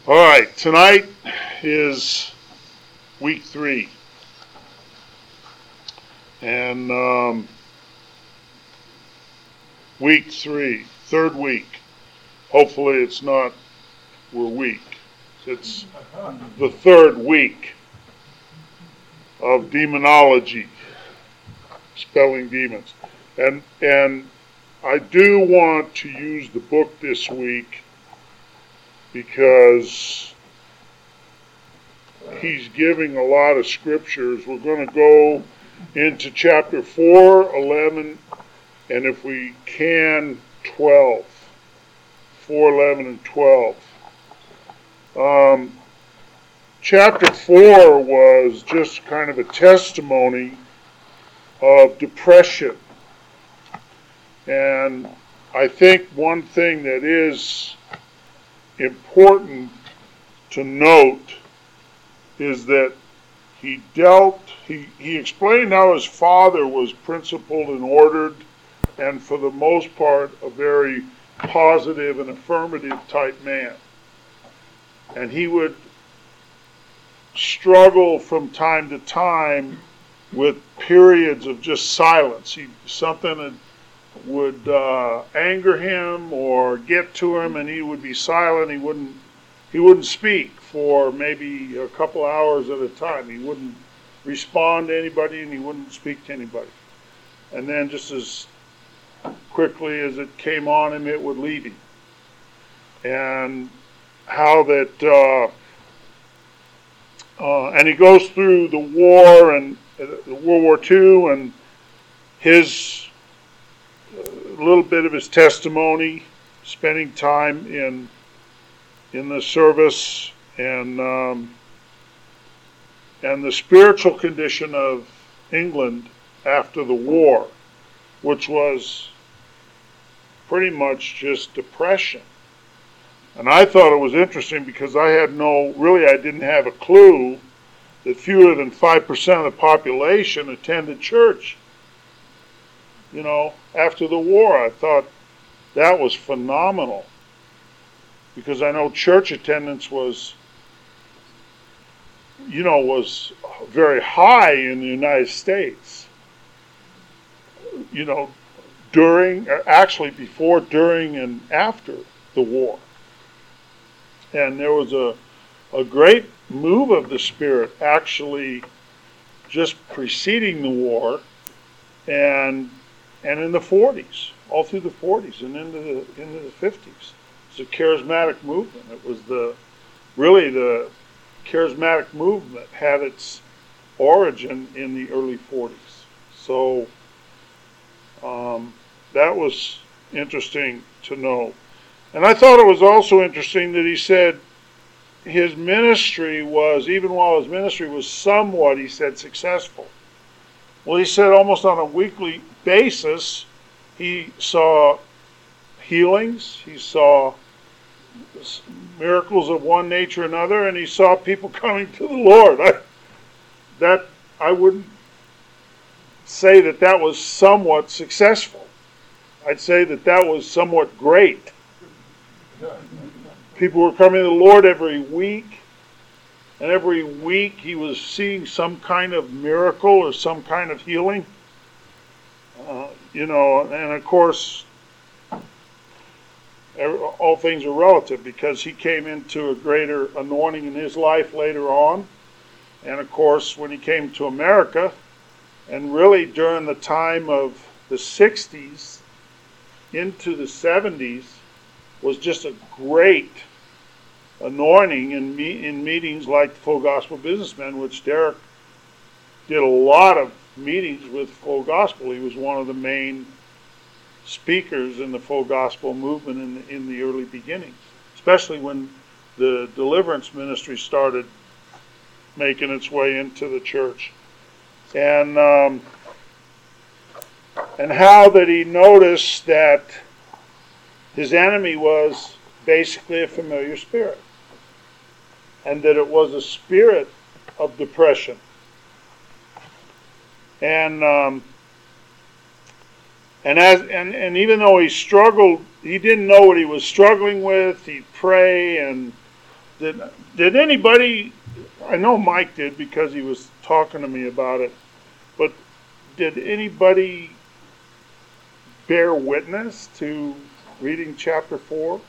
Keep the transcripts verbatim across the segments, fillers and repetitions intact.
All right, tonight is week three. And um, week three, third week. Hopefully it's not, we're weak. It's the third week of demonology, spelling demons. And, and I do want to use the book this week because he's giving a lot of scriptures. We're going to go into chapter four, eleven, and if we can, twelve. four, eleven, and twelve. Um, chapter four was just kind of a testimony of depression. And I think one thing that is important to note is that he dealt, he, he explained how his father was principled and ordered, and for the most part, a very positive and affirmative type man. And he would struggle from time to time with periods of just silence. He, something that would uh, anger him or get to him, and he would be silent. He wouldn't he wouldn't speak for maybe a couple hours at a time. He wouldn't respond to anybody, and he wouldn't speak to anybody. And then just as quickly as it came on him, it would leave him. And how that, uh, uh, and he goes through the war and uh, World War Two, and his a little bit of his testimony, spending time in in the service, and um, and the spiritual condition of England after the war, which was pretty much just depression. And I thought it was interesting because I had no, really I didn't have a clue that fewer than five percent of the population attended church. You know, after the war, I thought that was phenomenal. Because I know church attendance was, you know, was very high in the United States. You know, during, actually before, during, and after the war. And there was a, a great move of the Spirit actually just preceding the war and and in the forties, all through the forties and into the into the fifties. It's a charismatic movement. It was the really the charismatic movement had its origin in the early forties. So um, that was interesting to know. And I thought it was also interesting that he said his ministry was, even while his ministry was somewhat, he said, successful. Well, he said almost on a weekly basis, he saw healings, he saw miracles of one nature or another, and he saw people coming to the Lord. I, that I wouldn't say that that was somewhat successful. I'd say that that was somewhat great. People were coming to the Lord every week, and every week he was seeing some kind of miracle or some kind of healing. Uh, you know, and of course, all things are relative because he came into a greater anointing in his life later on. And of course, when he came to America, and really during the time of the sixties into the seventies, was just a great anointing in me, in meetings like the Full Gospel Businessmen, which Derek did a lot of meetings with Full Gospel. He was one of the main speakers in the Full Gospel movement in the, in the early beginnings, especially when the deliverance ministry started making its way into the church. And um, and how that he noticed that his enemy was basically a familiar spirit, and that it was a spirit of depression. And um, and as and, and even though he struggled, he didn't know what he was struggling with. He'd pray and Did, did anybody, I know Mike did because he was talking to me about it, but did anybody bear witness to reading chapter four?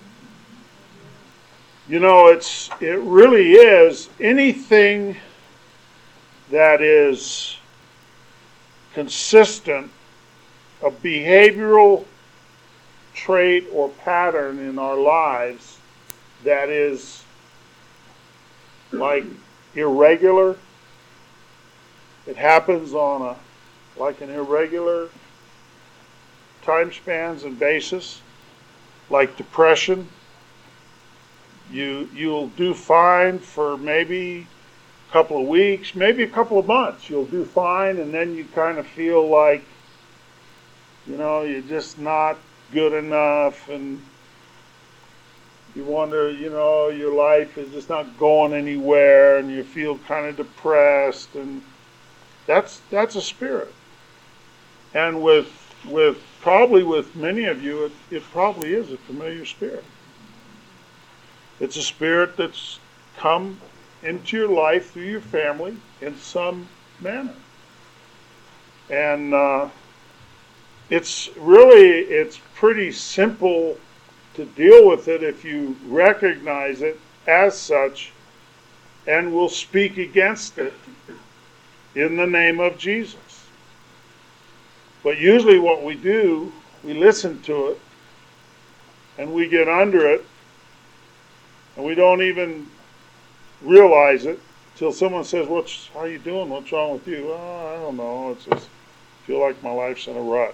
You know, it's it really is anything that is consistent, a behavioral trait or pattern in our lives that is like irregular. It happens on a like an irregular time spans and basis, like depression. You you'll do fine for maybe a couple of weeks, maybe a couple of months. You'll do fine, and then you kind of feel like, you know, you're just not good enough, and you wonder, you know, your life is just not going anywhere, and you feel kind of depressed, and that's that's a spirit. And with with probably with many of you, it, it probably is a familiar spirit. It's a spirit that's come into your life through your family in some manner. And uh, it's really, it's pretty simple to deal with it if you recognize it as such and will speak against it in the name of Jesus. But usually what we do, we listen to it and we get under it, and we don't even realize it till someone says, "What's how you doing? What's wrong with you?" "Oh, I don't know. It's just I feel like my life's in a rut."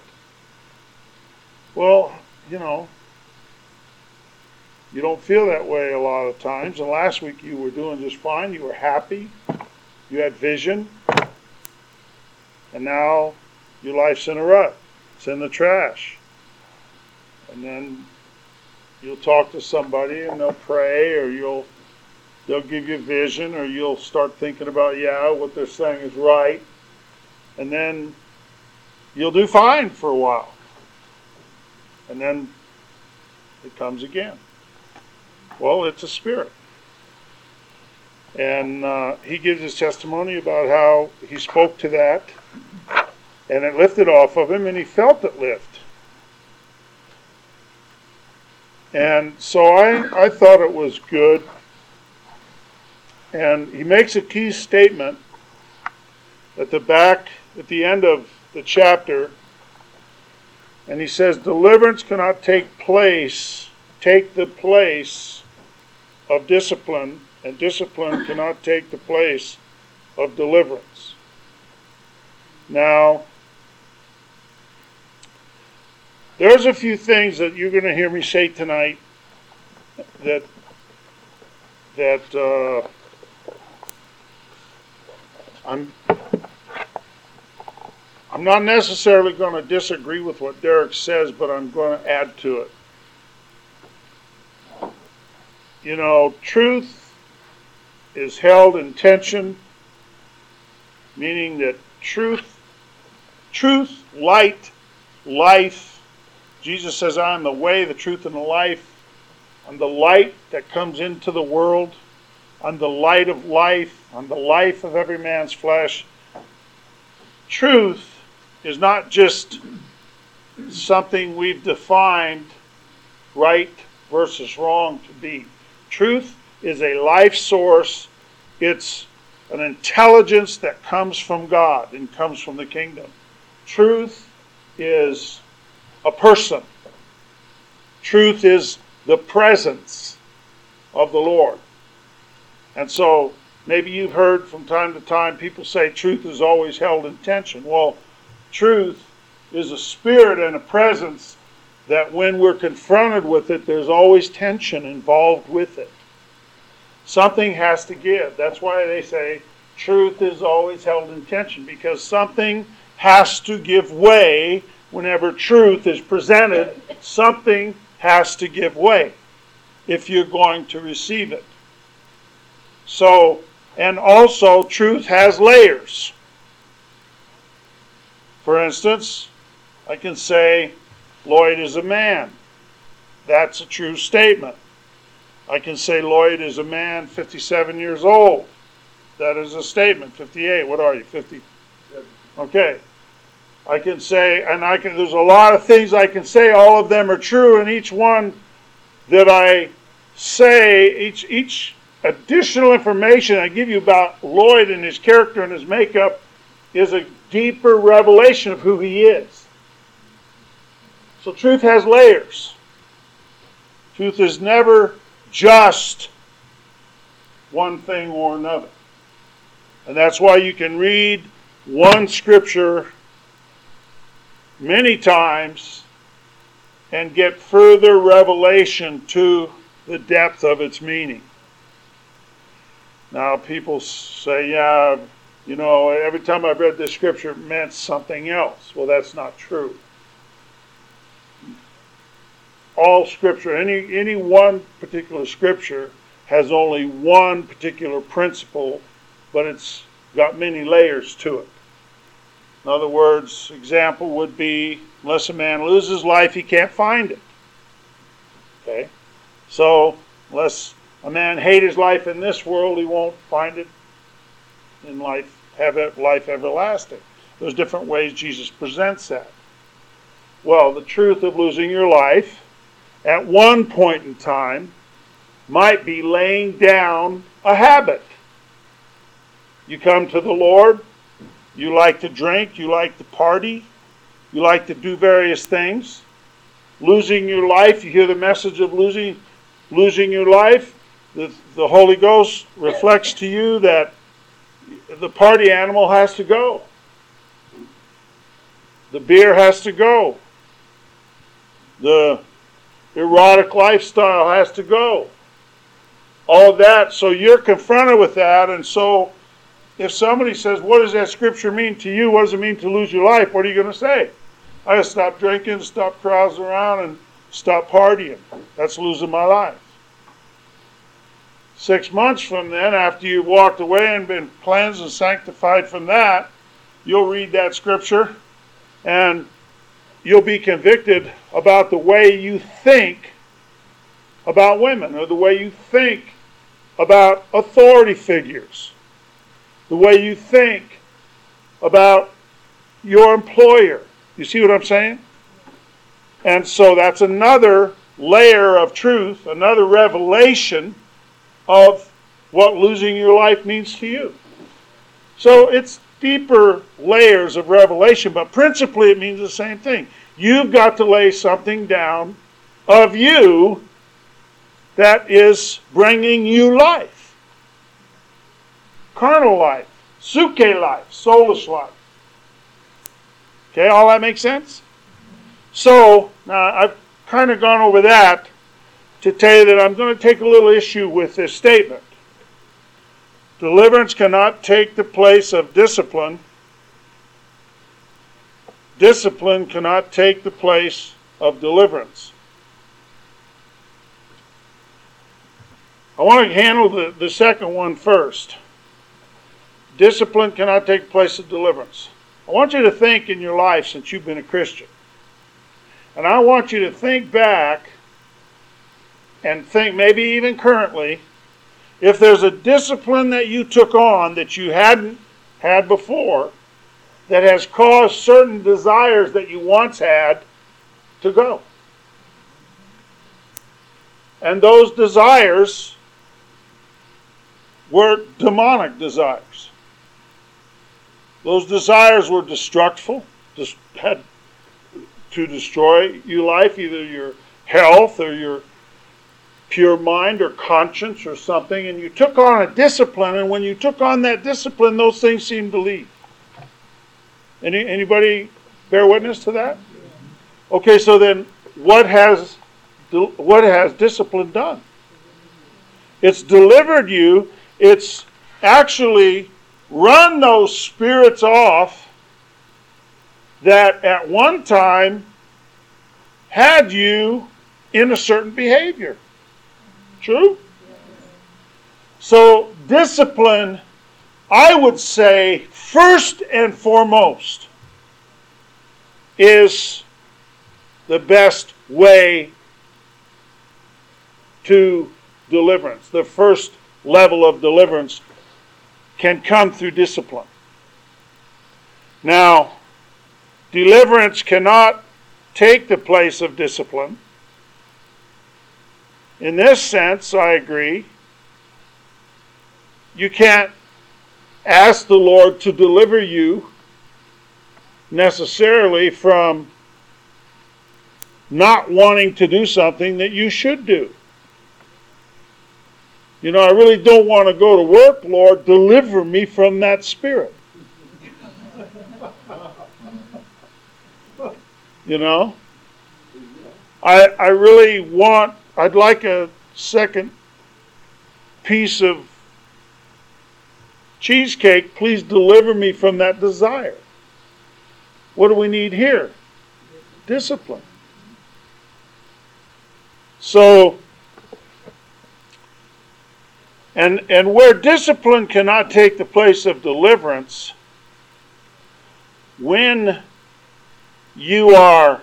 Well, you know, you don't feel that way a lot of times. And last week you were doing just fine. You were happy. You had vision. And now your life's in a rut. It's in the trash. And then you'll talk to somebody and they'll pray, or you'll they'll give you vision, or you'll start thinking about, yeah, what they're saying is right. And then you'll do fine for a while. And then it comes again. Well, it's a spirit. And uh, he gives his testimony about how he spoke to that, and it lifted off of him, and he felt it lift. And so I, I thought it was good. And he makes a key statement at the back, at the end of the chapter. And he says, deliverance cannot take place, take the place of discipline, and discipline cannot take the place of deliverance. Now, there's a few things that you're going to hear me say tonight that that uh, I'm I'm not necessarily going to disagree with what Derek says, but I'm going to add to it. You know, truth is held in tension, meaning that truth, truth, light, life. Jesus says, I am the way, the truth, and the life. I'm the light that comes into the world. I'm the light of life. I'm the life of every man's flesh. Truth is not just something we've defined right versus wrong to be. Truth is a life source. It's an intelligence that comes from God and comes from the kingdom. Truth is a person. Truth is the presence of the Lord. And so maybe you've heard from time to time people say truth is always held in tension. Well, truth is a spirit and a presence that when we're confronted with it, there's always tension involved with it. Something has to give. That's why they say truth is always held in tension, because something has to give way. Whenever truth is presented, something has to give way if you're going to receive it. So, and also truth has layers. For instance, I can say Lloyd is a man. That's a true statement. I can say Lloyd is a man fifty-seven years old. That is a statement. fifty-eight. What are you? fifty? Okay. I can say, and I can, there's a lot of things I can say. All of them are true, and each one that I say, each each additional information I give you about Lloyd and his character and his makeup is a deeper revelation of who he is. So truth has layers. Truth is never just one thing or another. And that's why you can read one scripture many times and get further revelation to the depth of its meaning. Now people say, yeah, you know, every time I've read this scripture it meant something else. Well, that's not true. All scripture, any any one particular scripture has only one particular principle, but it's got many layers to it. In other words, example would be, unless a man loses life, he can't find it. Okay? So, unless a man hate his life in this world, he won't find it in life, have it, life everlasting. There's different ways Jesus presents that. Well, the truth of losing your life at one point in time might be laying down a habit. You come to the Lord, you like to drink, you like to party, you like to do various things. Losing your life, you hear the message of losing losing your life, the, the Holy Ghost reflects to you that the party animal has to go. The beer has to go. The erotic lifestyle has to go. All of that, so you're confronted with that, and so if somebody says, what does that scripture mean to you? What does it mean to lose your life? What are you going to say? I gotta stop drinking, stop carousing around, and stop partying. That's losing my life. Six months from then, after you've walked away and been cleansed and sanctified from that, you'll read that scripture and you'll be convicted about the way you think about women, or the way you think about authority figures, the way you think about your employer. You see what I'm saying? And so that's another layer of truth, another revelation of what losing your life means to you. So it's deeper layers of revelation, but principally it means the same thing. You've got to lay something down of you that is bringing you life. Carnal life, suke life, soulish life. Okay, all that makes sense? So, now I've kind of gone over that to tell you that I'm going to take a little issue with this statement. Deliverance cannot take the place of discipline. Discipline cannot take the place of deliverance. I want to handle the, the second one first. Discipline cannot take the place of deliverance. I want you to think in your life since you've been a Christian. And I want you to think back and think maybe even currently, if there's a discipline that you took on that you hadn't had before that has caused certain desires that you once had to go. And those desires were demonic desires. Those desires were destructful, just had to destroy your life, either your health or your pure mind or conscience or something, and you took on a discipline, and when you took on that discipline, those things seemed to leave. Any, anybody bear witness to that? Okay, so then what has what has discipline done? It's delivered you. It's actually run those spirits off that at one time had you in a certain behavior. True? So discipline, I would say, first and foremost, is the best way to deliverance, the first level of deliverance, can come through discipline. Now, deliverance cannot take the place of discipline. In this sense, I agree. You can't ask the Lord to deliver you necessarily from not wanting to do something that you should do. You know, I really don't want to go to work, Lord, deliver me from that spirit. You know? I I really want, I'd like a second piece of cheesecake. Please deliver me from that desire. What do we need here? Discipline. So, and and where discipline cannot take the place of deliverance, when you are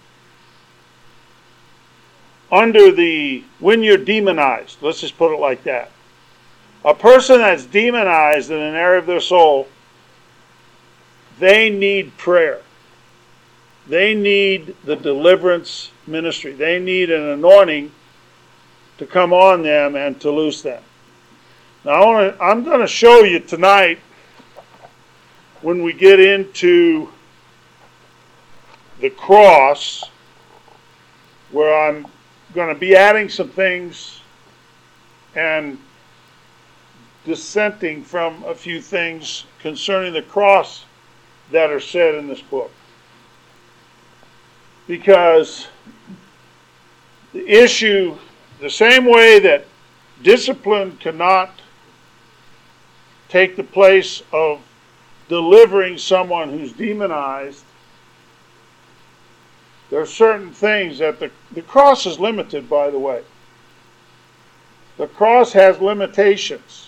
under the, when you're demonized, let's just put it like that. A person that's demonized in an area of their soul, they need prayer. They need the deliverance ministry. They need an anointing to come on them and to loose them. Now, I want to, I'm going to show you tonight, when we get into the cross, where I'm going to be adding some things and dissenting from a few things concerning the cross that are said in this book. Because the issue, the same way that discipline cannot take the place of delivering someone who's demonized, there are certain things that the, the cross is limited, by the way. The cross has limitations.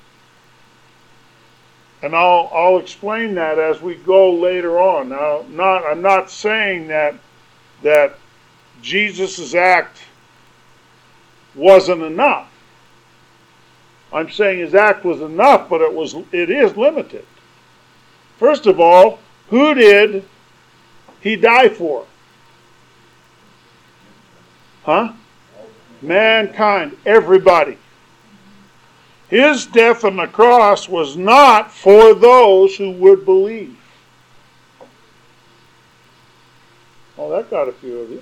And I'll I'll explain that as we go later on. Now, not I'm not saying that that Jesus' act wasn't enough. I'm saying his act was enough, but it was it is limited. First of all, who did he die for? Huh? Mankind, everybody. His death on the cross was not for those who would believe. Oh, that got a few of you.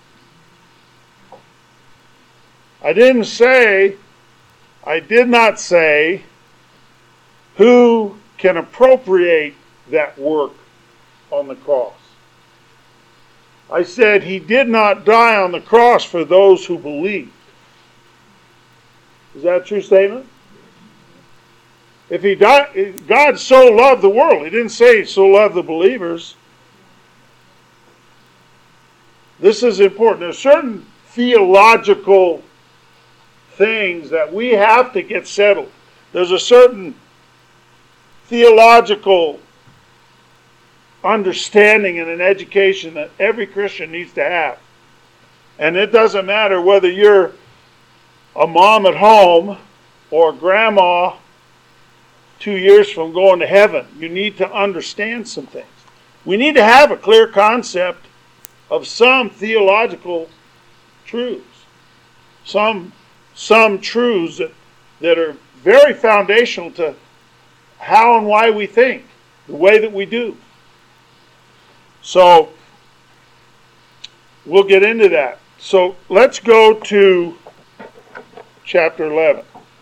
I didn't say, I did not say who can appropriate that work on the cross. I said he did not die on the cross for those who believed. Is that a true statement? If he died, God so loved the world. He didn't say he so loved the believers. This is important. There's certain theological things that we have to get settled. There's a certain theological understanding and an education that every Christian needs to have. And it doesn't matter whether you're a mom at home or grandma two years from going to heaven. You need to understand some things. We need to have a clear concept of some theological truths. Some, some truths that, that are very foundational to how and why we think, the way that we do. So, we'll get into that. So, let's go to chapter eleven.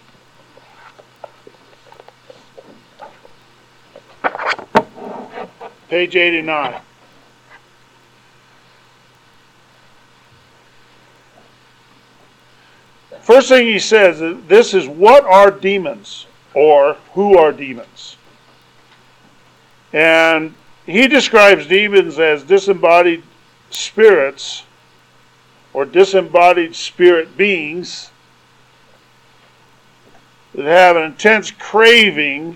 Page eighty-nine. First thing he says, this is what are demons, or who are demons. And he describes demons as disembodied spirits, or disembodied spirit beings, that have an intense craving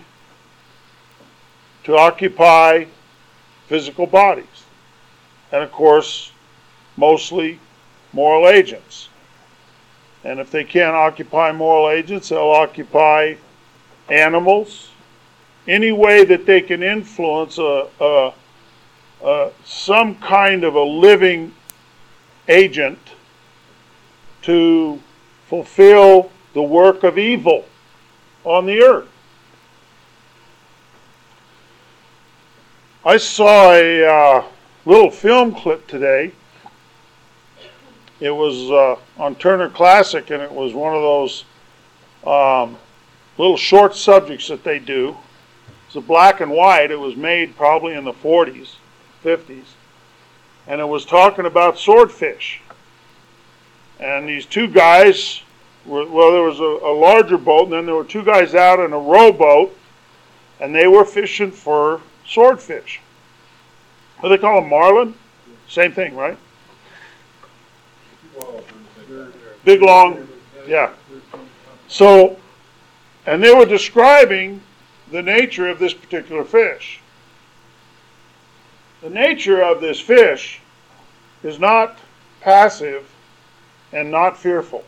to occupy physical bodies. And of course, mostly moral agents. And if they can't occupy moral agents, they'll occupy animals. Any way that they can influence a, a, a some kind of a living agent to fulfill the work of evil on the earth. I saw a uh, little film clip today. It was uh, on Turner Classic, and it was one of those um, little short subjects that they do. It's a black and white. It was made probably in the forties, fifties. And it was talking about swordfish. And these two guys, were, well, there was a, a larger boat, and then there were two guys out in a rowboat, and they were fishing for swordfish. What do they call them, marlin? Same thing, right? Big, long, yeah. So, and they were describing the nature of this particular fish. The nature of this fish is not passive and not fearful.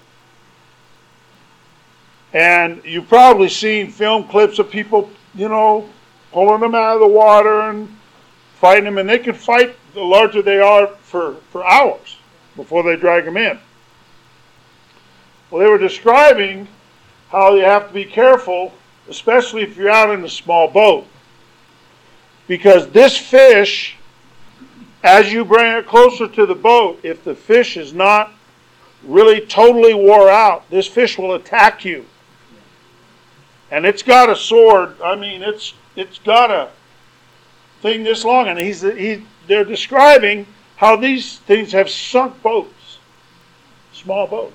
And you've probably seen film clips of people, you know, pulling them out of the water and fighting them, and they can fight the larger they are for, for hours before they drag them in. Well, they were describing how you have to be careful, especially if you're out in a small boat. Because this fish, as you bring it closer to the boat, if the fish is not really totally wore out, this fish will attack you. And it's got a sword. I mean, it's it's got a thing this long. And he's he, they're describing how these things have sunk boats, small boats.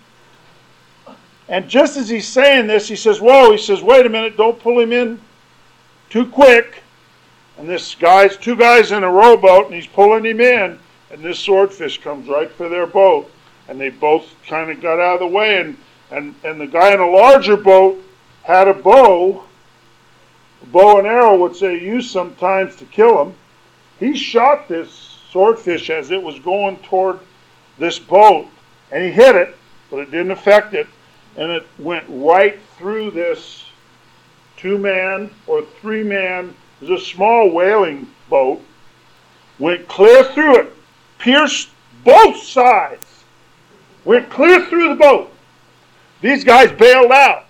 And just as he's saying this, he says, whoa, he says, wait a minute, don't pull him in too quick. And this guy's, two guys in a rowboat, and he's pulling him in, and this swordfish comes right for their boat. And they both kind of got out of the way, and, and, and the guy in a larger boat had a bow, a bow and arrow, which they use sometimes to kill him. He shot this swordfish as it was going toward this boat, and he hit it, but it didn't affect it. And it went right through this two-man or three-man, it was a small whaling boat, went clear through it, pierced both sides, went clear through the boat. These guys bailed out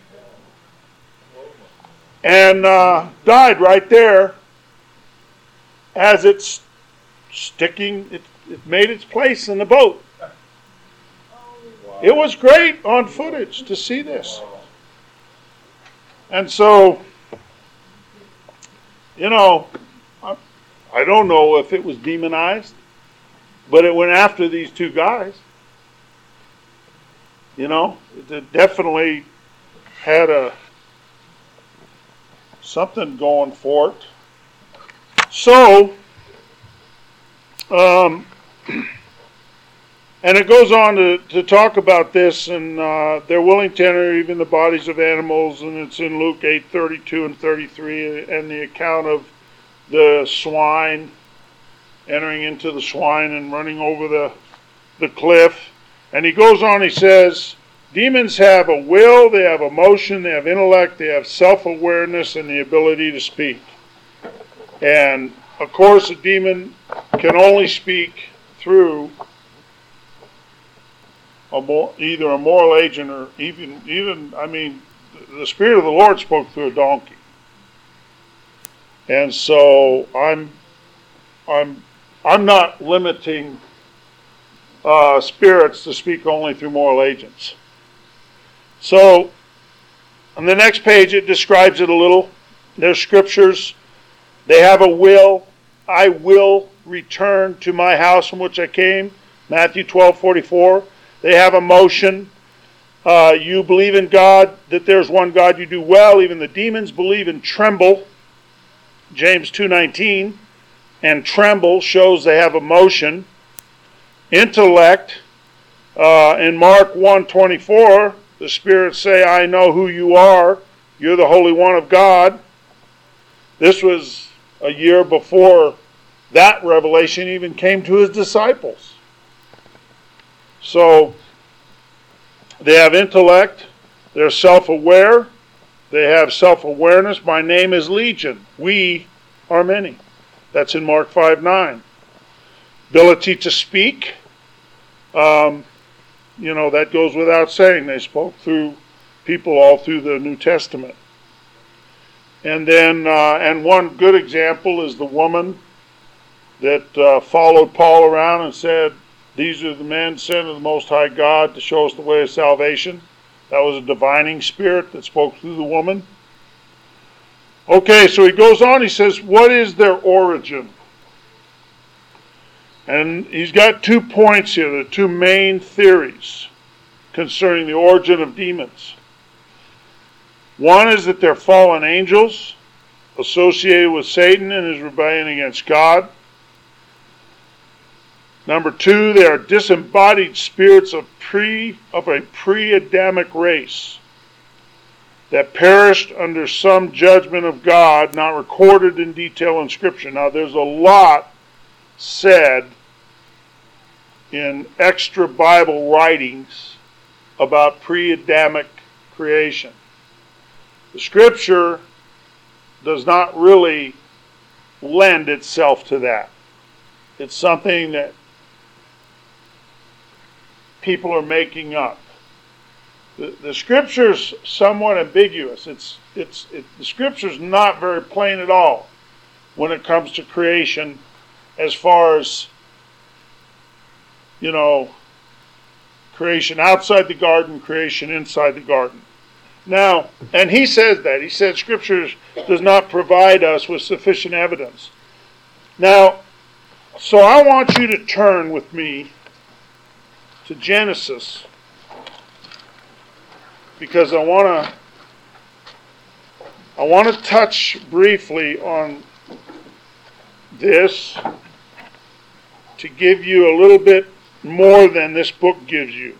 and uh, died right there as it's sticking, it, it made its place in the boat. It was great on footage to see this. And so, you know, I, I don't know if it was demonized, but it went after these two guys. You know, it definitely had a something going for it. So, um... and it goes on to, to talk about this, and uh, they're willing to enter even the bodies of animals, and it's in Luke eight thirty-two and thirty-three, and the account of the swine entering into the swine and running over the the cliff. And he goes on, he says, demons have a will, they have emotion, they have intellect, they have self-awareness, and the ability to speak. And of course, a demon can only speak through A more, either a moral agent or even, even, I mean, the Spirit of the Lord spoke through a donkey. And so I'm, I'm, I'm not limiting uh, spirits to speak only through moral agents. So on the next page, it describes it a little. There's scriptures. They have a will. I will return to my house from which I came. Matthew twelve forty-four. They have emotion. Uh, you believe in God, that there's one God, you do well. Even the demons believe and tremble. James two nineteen. And tremble shows they have emotion. Intellect. Uh, in Mark one twenty-four, the spirits say, I know who you are. You're the Holy One of God. This was a year before that revelation even came to his disciples. So, They have intellect. They're self-aware. They have self-awareness. My name is Legion. We are many. That's in Mark five nine. Ability to speak. Um, you know, that goes without saying. They spoke through people all through the New Testament. And then, uh, and one good example is the woman that uh, followed Paul around and said, "These are the men sent of the Most High God to show us the way of salvation." That was a divining spirit that spoke through the woman. Okay, so he goes on, he says, what is their origin? And he's got two points here, the two main theories concerning the origin of demons. One is that they're fallen angels associated with Satan and his rebellion against God. Number two, they are disembodied spirits of pre of a pre-Adamic race that perished under some judgment of God, not recorded in detail in Scripture. Now, there's a lot said in extra Bible writings about pre-Adamic creation. The Scripture does not really lend itself to that. It's something that people are making up. The, the Scripture's somewhat ambiguous. It's it's it, the Scripture's not very plain at all when it comes to creation, as far as, you know, creation outside the garden, creation inside the garden. Now, and he says that. He said Scripture does not provide us with sufficient evidence. Now, so I want you to turn with me to Genesis, because I want to I want to touch briefly on this to give you a little bit more than this book gives you.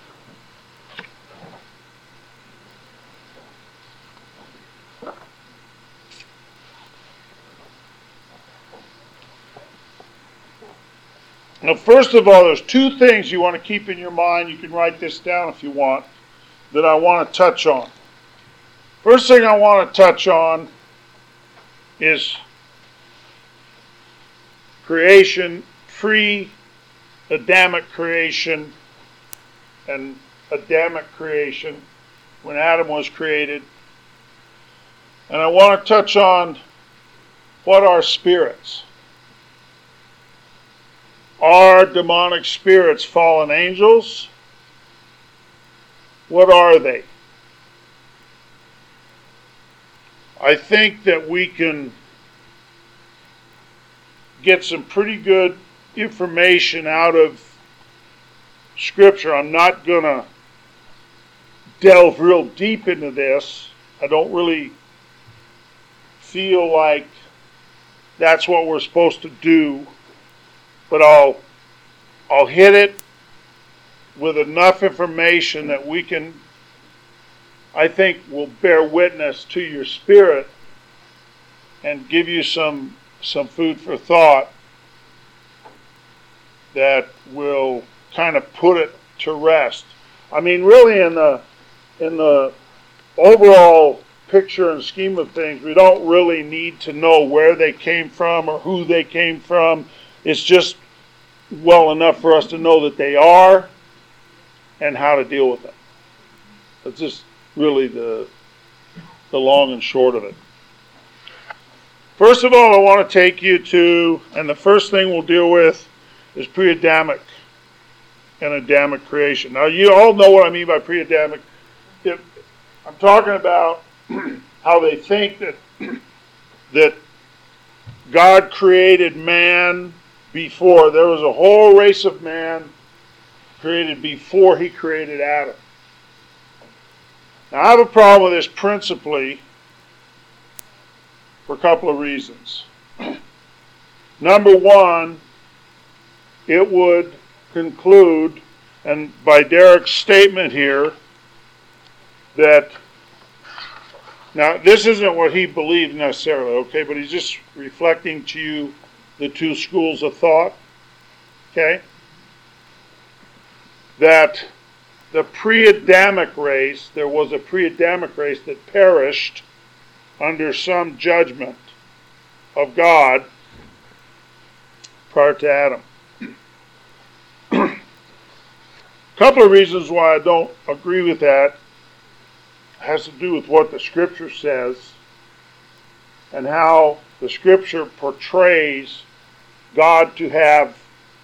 Now, first of all, there's two things you want to keep in your mind. You can write this down if you want, that I want to touch on. First thing I want to touch on is creation, pre-Adamic creation and Adamic creation, when Adam was created. And I want to touch on what are spirits. Are demonic spirits fallen angels? What are they? I think that we can get some pretty good information out of Scripture. I'm not going to delve real deep into this. I don't really feel like that's what we're supposed to do. But I'll I'll hit it with enough information that we can, I think, will bear witness to your spirit and give you some some food for thought that will kind of put it to rest. I mean, really, in the in the overall picture and scheme of things, we don't really need to know where they came from or who they came from. It's just well enough for us to know that they are and how to deal with them. That's just really the the long and short of it. First of all, I want to take you to, and the first thing we'll deal with is pre-Adamic and Adamic creation. Now, you all know what I mean by pre-Adamic. If I'm talking about how they think that that God created man before. There was a whole race of man created before he created Adam. Now, I have a problem with this principally for a couple of reasons. Number one, it would conclude, and by Derek's statement here, that, now this isn't what he believed necessarily, okay, but he's just reflecting to you the two schools of thought, okay, that the pre-Adamic race, there was a pre-Adamic race that perished under some judgment of God prior to Adam. A couple of reasons why I don't agree with that has to do with what the Scripture says and how the Scripture portrays God to have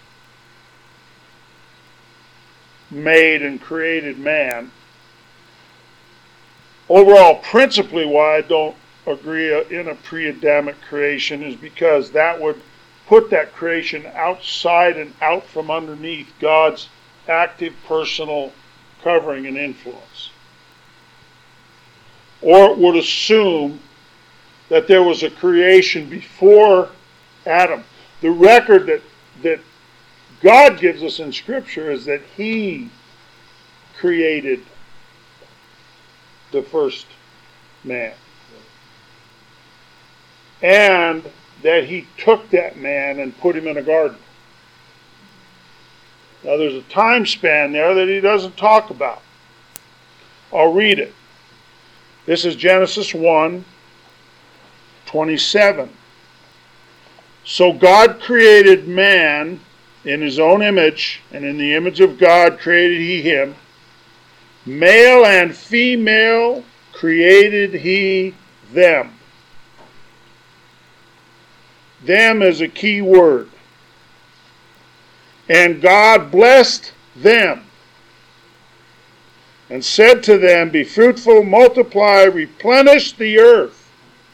made and created man. Overall, principally why I don't agree in a pre-Adamic creation is because that would put that creation outside and out from underneath God's active personal covering and influence. Or it would assume that there was a creation before Adam. The record that, that God gives us in Scripture is that He created the first man. And that He took that man and put him in a garden. Now there's a time span there that He doesn't talk about. I'll read it. This is Genesis one twenty-seven. So God created man in His own image, and in the image of God created He him. Male and female created He them. Them is a key word. And God blessed them and said to them, be fruitful, multiply, replenish the earth.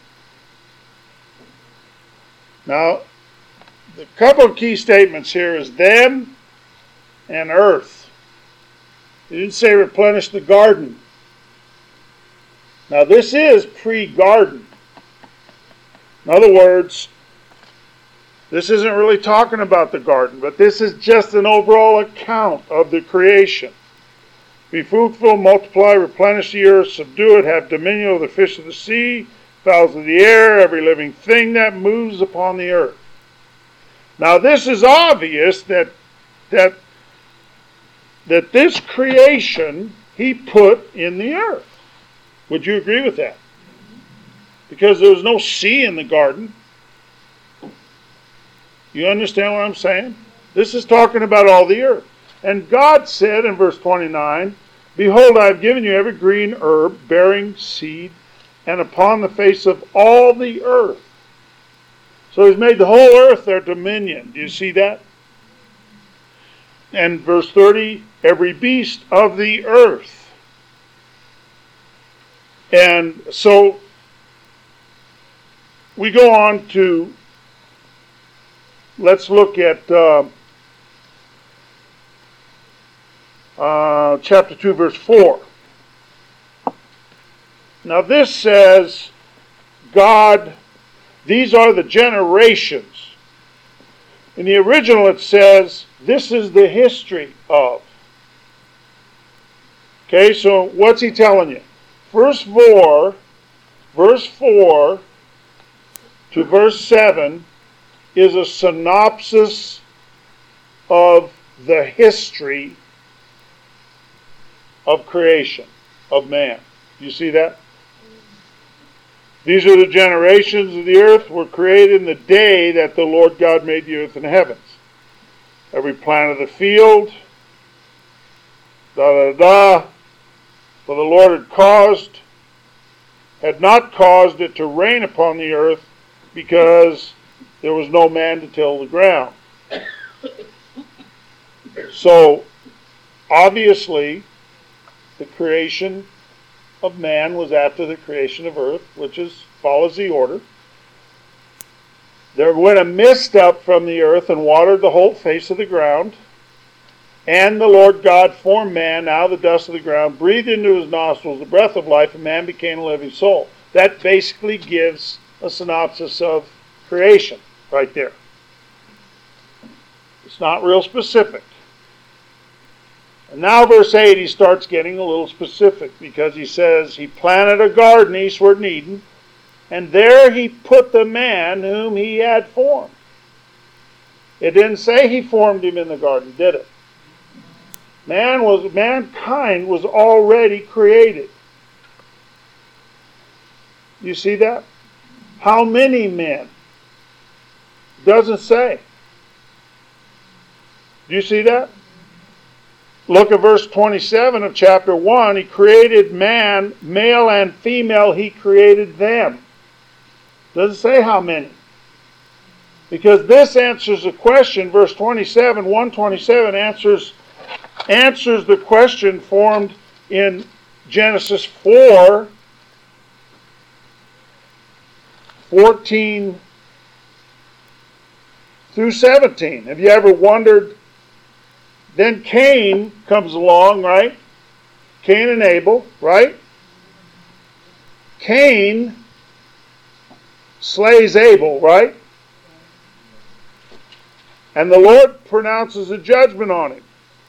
Now, the couple of key statements here is them and earth. He didn't say replenish the garden. Now, this is pre-garden. In other words, this isn't really talking about the garden, but this is just an overall account of the creation. Be fruitful, multiply, replenish the earth, subdue it, have dominion over the fish of the sea, fowls of the air, every living thing that moves upon the earth. Now this is obvious that that that this creation He put in the earth. Would you agree with that? Because there was no sea in the garden. You understand what I'm saying? This is talking about all the earth. And God said in verse twenty-nine, behold, I have given you every green herb bearing seed, and upon the face of all the earth. So He's made the whole earth their dominion. Do you see that? And verse thirty, every beast of the earth. And so we go on to, let's look at uh, uh, chapter two, verse four. Now this says, God, these are the generations. In the original it says, this is the history of. Okay, so what's he telling you? Verse four, verse four to verse seven is a synopsis of the history of creation, of man. You see that? These are the generations of the earth were created in the day that the Lord God made the earth and the heavens. Every plant of the field, da da da, for the Lord had caused, had not caused it to rain upon the earth because there was no man to till the ground. So, obviously, the creation of man was after the creation of earth, which is follows the order. There went a mist up from the earth and watered the whole face of the ground. And the Lord God formed man out of the dust of the ground, breathed into his nostrils the breath of life, and man became a living soul. That basically gives a synopsis of creation right there. It's not real specific. And now verse eight, he starts getting a little specific because he says he planted a garden eastward in Eden, and there he put the man whom he had formed. It didn't say he formed him in the garden, did it? Man was mankind was already created. You see that? How many men? Doesn't say. Do you see that? Look at verse twenty-seven of chapter one. He created man, male and female, he created them. Doesn't say how many. Because this answers the question, verse twenty-seven, one twenty-seven answers, answers the question formed in Genesis four, fourteen through seventeen. Have you ever wondered? Then Cain comes along, right? Cain and Abel, right? Cain slays Abel, right? And the Lord pronounces a judgment on him.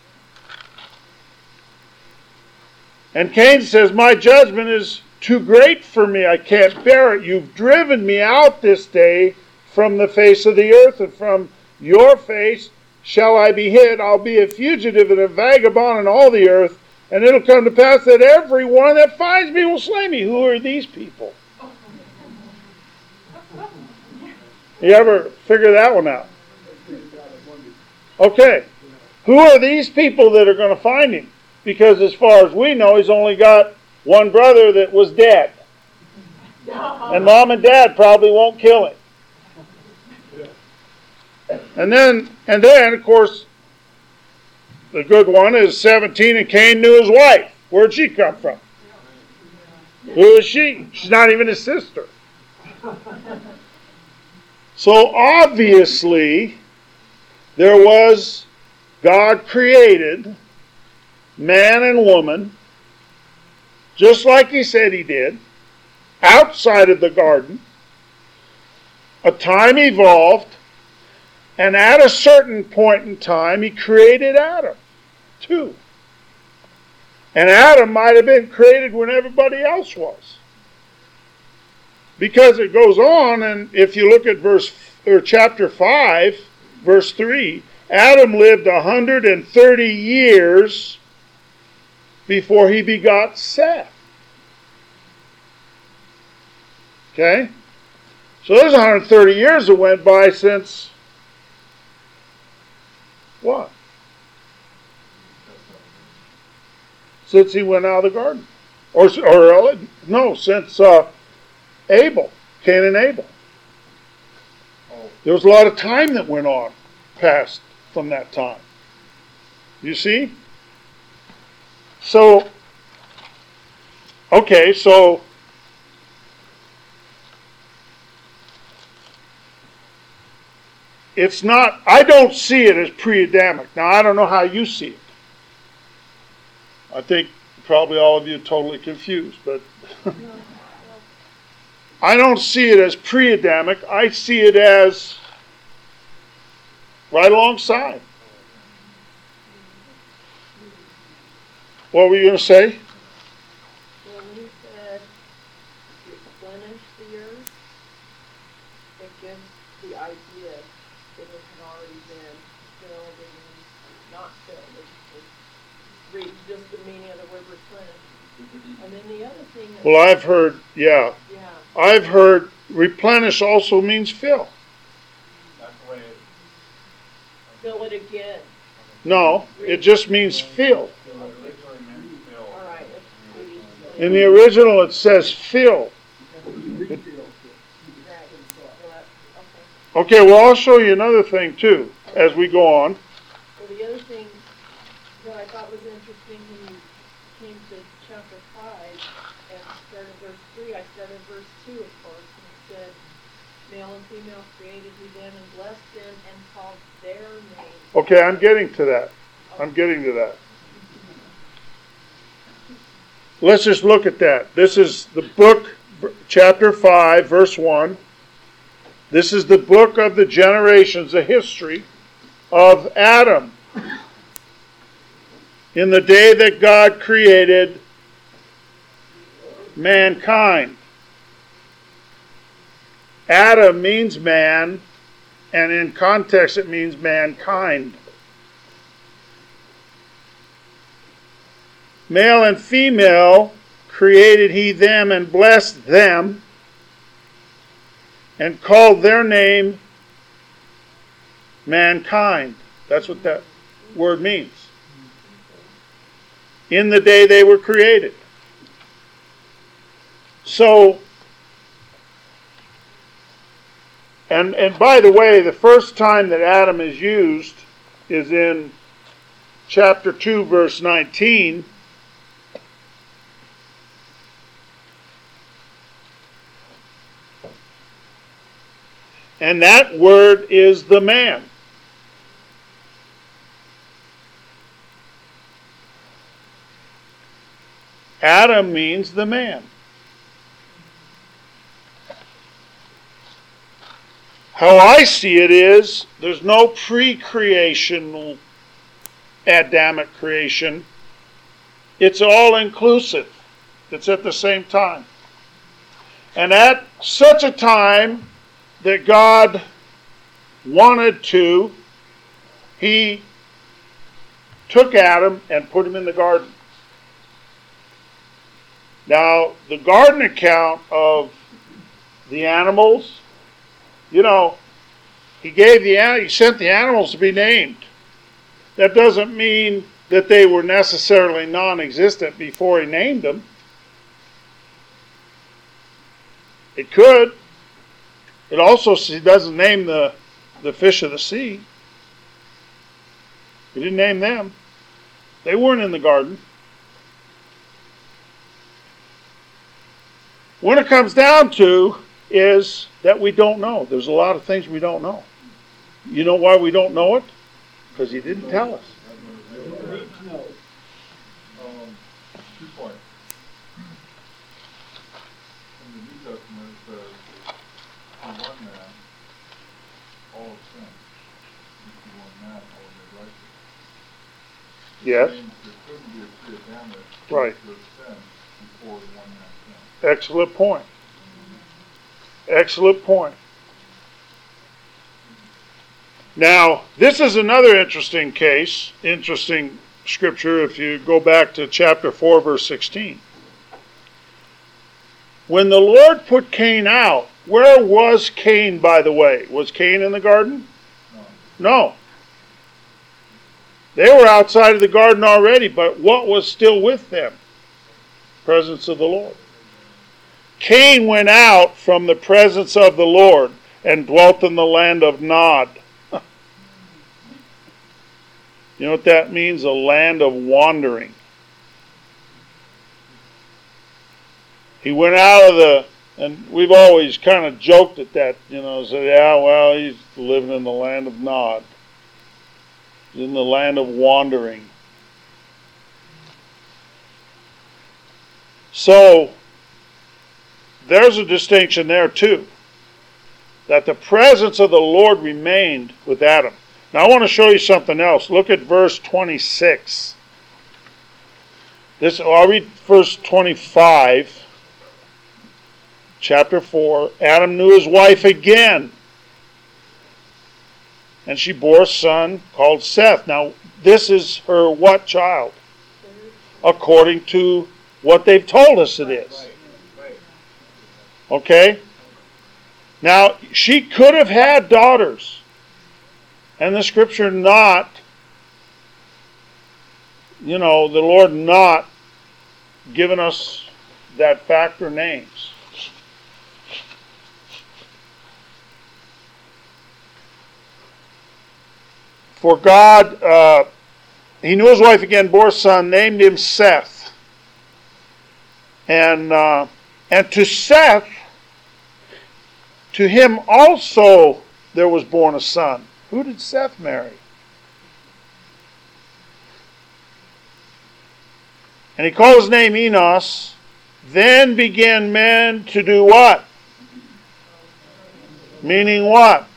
And Cain says, my judgment is too great for me. I can't bear it. You've driven me out this day from the face of the earth, and from your face shall I be hid. I'll be a fugitive and a vagabond in all the earth, and it'll come to pass that everyone that finds me will slay me. Who are these people? You ever figure that one out? Okay. Who are these people that are going to find him? Because as far as we know, he's only got one brother that was dead. And mom and dad probably won't kill him. And then, and then, of course, the good one is seventeen, and Cain knew his wife. Where'd she come from? Who is she? She's not even his sister. So obviously, there was, God created man and woman, just like he said he did, outside of the garden. A time evolved, and at a certain point in time, he created Adam, too. And Adam might have been created when everybody else was. Because it goes on, and if you look at verse or chapter five, verse three, Adam lived one hundred thirty years before he begot Seth. Okay? So there's one hundred thirty years that went by since what? Since he went out of the garden. Or, or no, since uh, Abel, Cain and Abel. There was a lot of time that went on past from that time. You see? So, okay, so it's not, I don't see it as pre-Adamic. Now, I don't know how you see it. I think probably all of you are totally confused, but I don't see it as pre-Adamic. I see it as right alongside. What were you going to say? Well, when he said replenish the earth, it gives the idea that it had already been filled and not filled. It was just the meaning of the word replenish. And then the other thing that Well, I've heard, yeah. Yeah. I've heard replenish also means fill. That's the way it fill it again. No, it just means fill. literally meant fill. All right. Let's read it. In the original, it says fill. Right. Well, that- okay. Okay, well, I'll show you another thing, too, as we go on. Well, the other thing that I thought was interesting when you came to chapter five and started verse three, I started verse two, of course, and it said, male and female created he them and blessed them and called their names. Okay, I'm getting to that. I'm getting to that. Let's just look at that. This is the book, chapter five, verse one. This is the book of the generations, the history of Adam. In the day that God created mankind. Adam means man, and in context it means mankind. Male and female created he them and blessed them and called their name mankind. That's what that word means. In the day they were created. So, and and by the way, the first time that Adam is used is in chapter two, verse nineteen. And that word is the man. Adam means the man. How I see it is, there's no pre-creational Adamic creation. It's all inclusive. It's at the same time. And at such a time that God wanted to, He took Adam and put him in the garden. Now, the garden account of the animals, you know, he gave the he sent the animals to be named. That doesn't mean that they were necessarily non-existent before he named them. It could. It also he doesn't name the, the fish of the sea. He didn't name them. They weren't in the garden. What it comes down to is that we don't know. There's a lot of things we don't know. You know why we don't know it? Because he didn't tell us. Um, two points. In the New Testament it says, for one man, all have sinned. And for one man, all are made righteous. Yes. It means there couldn't be a pre-Adamic Right. to have sinned before the one man sinned. Excellent point. Excellent point. Now, this is another interesting case, interesting scripture if you go back to chapter four, verse sixteen. When the Lord put Cain out, where was Cain, by the way? Was Cain in the garden? No. No. They were outside of the garden already, but what was still with them? Presence of the Lord. Cain went out from the presence of the Lord and dwelt in the land of Nod. You know what that means? A land of wandering. He went out of the, and we've always kind of joked at that, you know, said, yeah, well, he's living in the land of Nod. He's in the land of wandering. So, there's a distinction there too. That the presence of the Lord remained with Adam. Now I want to show you something else. Look at verse twenty-six. This, I'll read verse twenty-five. Chapter four. Adam knew his wife again. And she bore a son called Seth. Now this is her what child? According to what they've told us it is. Okay? Now, she could have had daughters. And the scripture not, you know, the Lord not given us that fact or names. For God, uh, he knew his wife again, bore a son, named him Seth. And, uh, and to Seth, to him also there was born a son. Who did Seth marry? And he called his name Enos. Then began men to do what? Meaning what?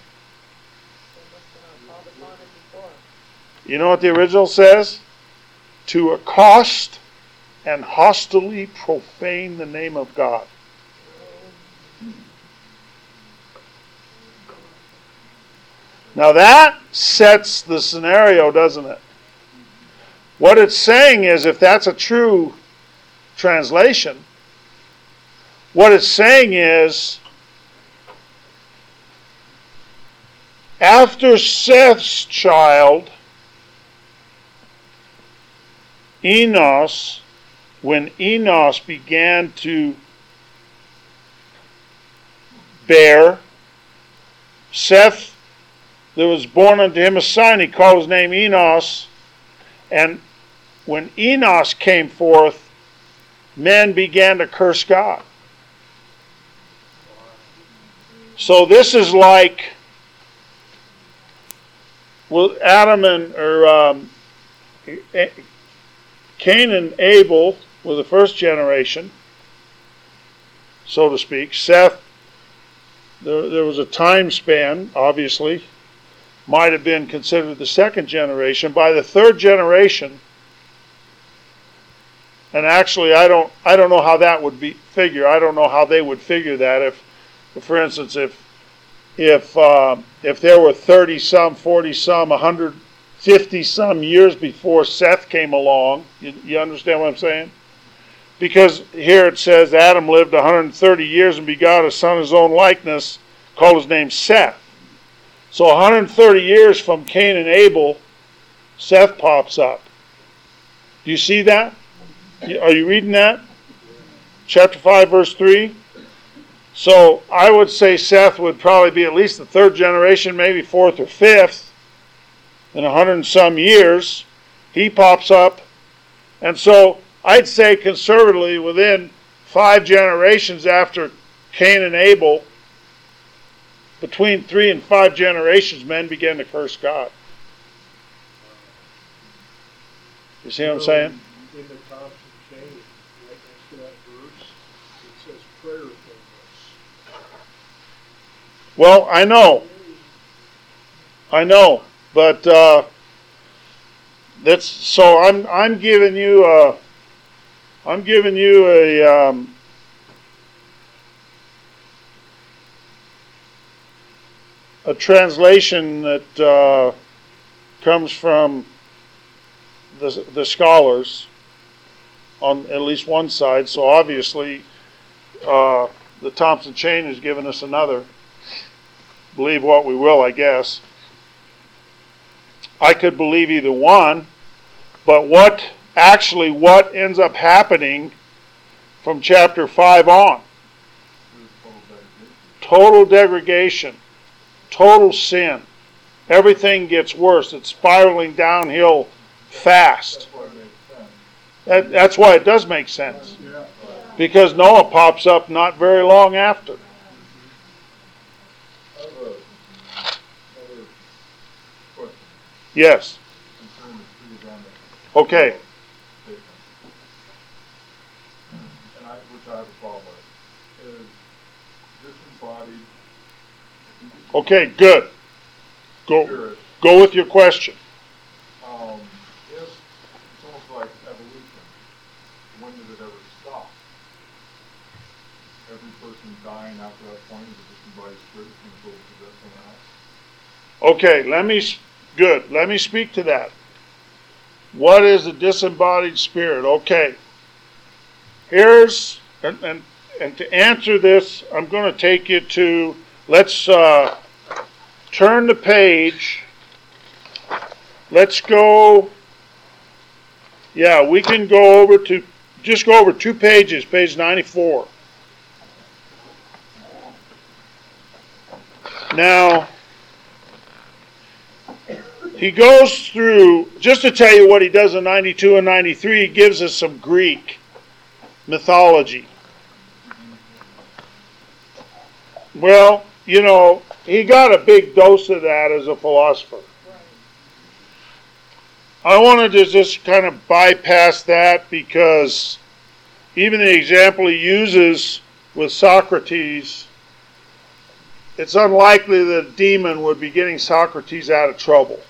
You know what the original says? To accost and hostilely profane the name of God. Now that sets the scenario, doesn't it? What it's saying is, if that's a true translation, what it's saying is, after Seth's child, Enos, when Enos began to bear, Seth, there was born unto him a son, he called his name Enos, and when Enos came forth, men began to curse God. So this is like, well, Adam and, or um, Cain and Abel were the first generation, so to speak. Seth, there, there was a time span, obviously, might have been considered the second generation. By the third generation, and actually I don't I don't know how that would be figure. I don't know how they would figure that. If, for instance, if if uh, if there were thirty some, forty some, one hundred fifty some years before Seth came along, you, you understand what I'm saying? Because here it says Adam lived one hundred thirty years and begot a son of his own likeness, called his name Seth. So one hundred thirty years from Cain and Abel, Seth pops up. Do you see that? Are you reading that? Chapter five, verse three. So I would say Seth would probably be at least the third generation, maybe fourth or fifth, in a hundred and some years. He pops up. And so I'd say conservatively within five generations after Cain and Abel, between three and five generations, men began to curse God. You see what I'm saying? In the Thompson chain, right next to that verse, it says prayer thing. Well, I know. I know. But uh, that's so I'm I'm giving you a I'm giving you a um, a translation that uh, comes from the the scholars on at least one side. So obviously, uh, the Thompson chain has given us another. Believe what we will, I guess. I could believe either one, but what actually what ends up happening from chapter five on? Total degradation, total sin. Everything gets worse. It's spiraling downhill fast. That, that's why it does make sense. Because Noah pops up not very long after. Yes. Okay. And I, which I have a problem with, is disembodied. Okay, good. Go, Spirit. go with your question. Um, if it's almost like evolution, when did it ever stop? Every person dying after that point is a disembodied spirit can go possess someone else. Okay, let me. Good. Let me speak to that. What is a disembodied spirit? Okay. Here's, and, and, and to answer this, I'm going to take you to, let's uh, turn the page. Let's go, yeah, we can go over to, just go over two pages, page ninety-four. Now, he goes through, just to tell you what he does in ninety-two and ninety-three, he gives us some Greek mythology. Well, you know, he got a big dose of that as a philosopher. I wanted to just kind of bypass that because even the example he uses with Socrates, it's unlikely that a demon would be getting Socrates out of trouble.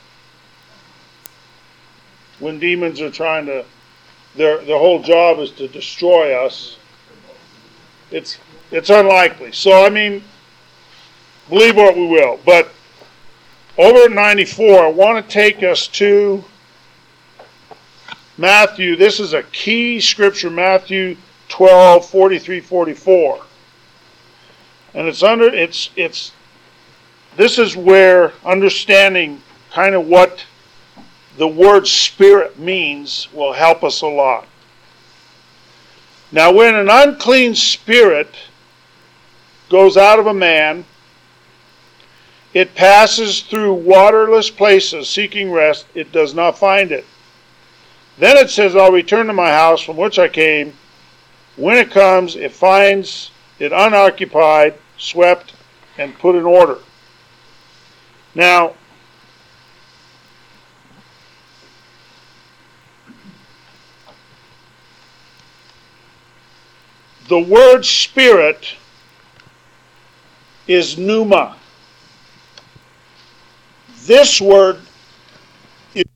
When demons are trying to, their their whole job is to destroy us. It's it's unlikely. So I mean, believe what we will. But over at ninety-four, I want to take us to Matthew, this is a key scripture, Matthew twelve, forty-three, forty-four. And it's under, it's, it's, this is where understanding kind of what the word spirit means will help us a lot. Now, when an unclean spirit goes out of a man, it passes through waterless places seeking rest. It does not find it. Then it says, I'll return to my house from which I came. When it comes, it finds it unoccupied, swept, and put in order. Now, the word spirit is pneuma. This word